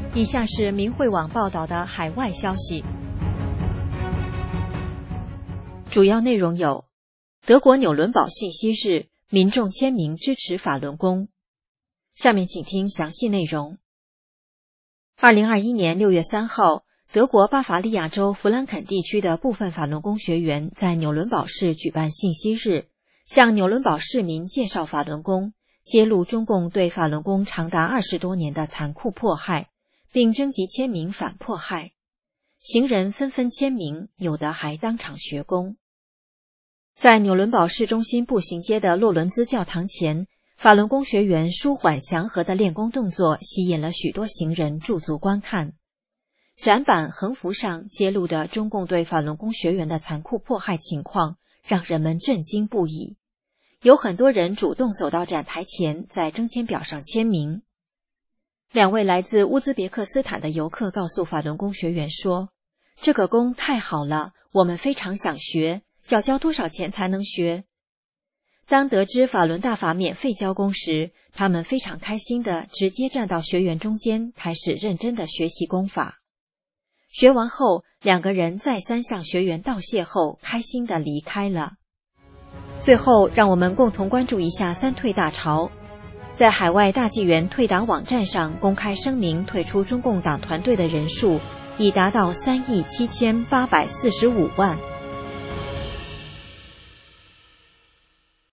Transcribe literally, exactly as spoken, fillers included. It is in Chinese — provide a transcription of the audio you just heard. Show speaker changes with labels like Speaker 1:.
Speaker 1: 以下是明慧网报道的海外消息，主要内容有：德国纽伦堡信息日，民众签名支持法轮功。下面请听详细内容。二零二一年六月三号，德国巴伐利亚州弗兰肯地区的部分法轮功学员在纽伦堡市举办信息日，向纽伦堡市民介绍法轮功，揭露中共对法轮功长达二十多年的残酷迫害，并征集签名反迫害。行人纷纷签名，有的还当场学功。在纽伦堡市中心步行街的洛伦兹教堂前，法轮功学员舒缓祥和的练功动作吸引了许多行人驻足观看。展板横幅上揭露的中共对法轮功学员的残酷迫害情况，让人们震惊不已。有很多人主动走到展台前，在征签表上签名。两位来自乌兹别克斯坦的游客告诉法轮功学员说：“这个功太好了，我们非常想学，要交多少钱才能学？”当得知法轮大法免费教功时，他们非常开心地直接站到学员中间，开始认真地学习功法。学完后，两个人再三向学员道谢后，开心地离开了。最后，让我们共同关注一下三退大潮。在海外大纪元退党网站上公开声明退出中共党团队的人数已达到三亿七千八百四十五万。